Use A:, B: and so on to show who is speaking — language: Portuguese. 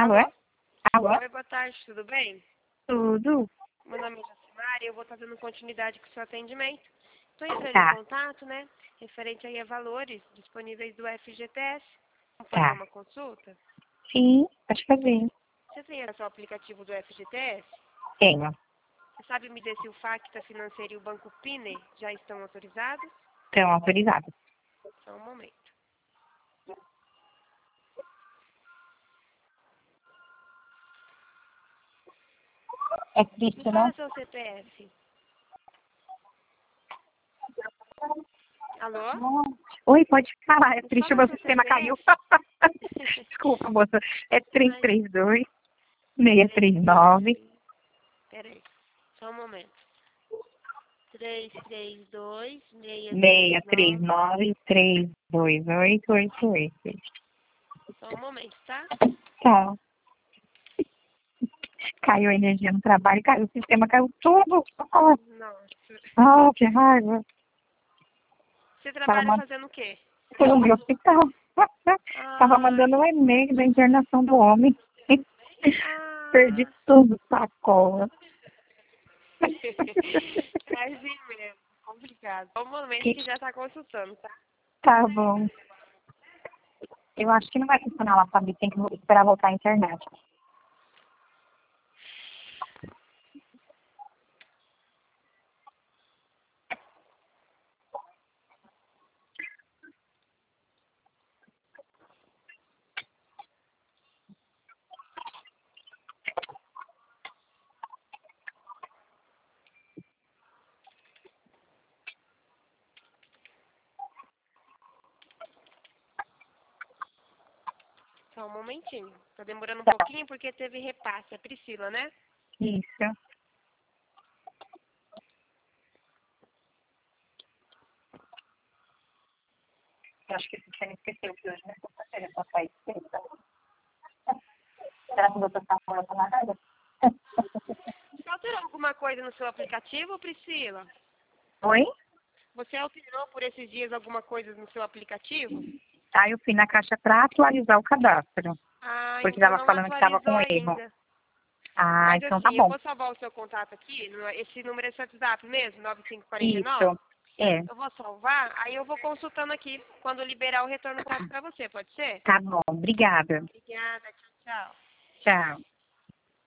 A: Alô?
B: Alô?
A: Alô?
B: Oi, boa tarde, tudo bem?
A: Tudo?
B: Meu nome é Josimar e eu vou estar dando continuidade com o seu atendimento. Estou entrando em
A: Tá,
B: contato, né? Referente aí a valores disponíveis do FGTS. Vamos fazer
A: tá.
B: uma consulta?
A: Sim, pode fazer.
B: Você tem acesso ao aplicativo do FGTS?
A: Tenho.
B: Você sabe me dizer se o Facta Financeiro e o Banco Pine já estão autorizados?
A: Estão autorizados.
B: Só um momento.
A: É
B: Me
A: triste,
B: fala
A: não?
B: seu CPF. Alô?
A: Oi, pode falar. É
B: Me
A: triste, o
B: fala
A: meu
B: seu
A: sistema caiu.
B: CPF.
A: Desculpa, moça. É
B: Mas,
A: 332
B: três, dois,
A: 639
B: peraí, só um momento. 332 639.
A: 639 32888.
B: Só um momento, tá?
A: Tá. Caiu a energia no trabalho, caiu o sistema, caiu tudo.
B: Nossa.
A: Que raiva.
B: Você
A: Tava
B: trabalha
A: mandando
B: fazendo o quê?
A: no hospital. Tava
B: Ah,
A: mandando um e-mail da internação do homem. Perdi
B: ah.
A: tudo, sacola.
B: É assim mesmo, complicado. Só um momento
A: Que-
B: que já tá consultando, tá?
A: Tá bom. Eu acho que não vai funcionar lá, sabe? Tem que esperar voltar à internet.
B: Só um momentinho. Tá demorando um
A: Tá.
B: pouquinho porque teve repasse. É Priscila, né?
A: Isso. Eu acho que você me esqueceu que hoje não é sexta-feira, só faz sexta. Será que o doutor Samuel tá na área?
B: Você alterou alguma coisa no seu aplicativo, Priscila?
A: Oi?
B: Você alterou por esses dias alguma coisa no seu aplicativo?
A: Aí eu fui na caixa pra atualizar o cadastro.
B: Ah,
A: Porque
B: então
A: tava
B: não
A: falando que tava
B: atualizou
A: com erro.
B: ainda.
A: Ah,
B: Mas
A: então tá
B: assim, eu
A: bom.
B: vou salvar o seu contato aqui. Esse número é seu WhatsApp mesmo, 9549.
A: Isso. É.
B: Eu vou salvar, aí eu vou consultando aqui quando liberar o retorno prático para você, pode ser?
A: Tá bom. Obrigada.
B: Obrigada, tchau, tchau.
A: Tchau.